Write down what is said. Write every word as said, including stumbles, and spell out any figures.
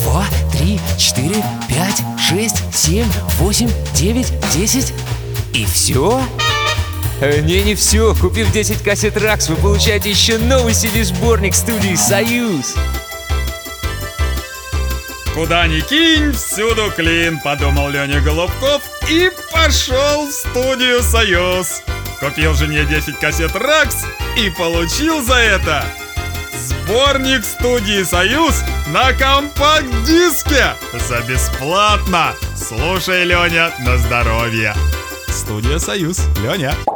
два, три, четыре, пять, шесть, семь, восемь, девять, десять. И все? Не, не все. Купив десять кассет Ракс, вы получаете еще новый си ди-сборник студии «Союз». Куда ни кинь, всюду клин, подумал Леня Голубков и пошел в студию «Союз». Купил жене десять кассет Ракс и получил за это сборник студии «Союз» на компакт-диске за бесплатно. Слушай, Леня, на здоровье. Студия «Союз». Леня.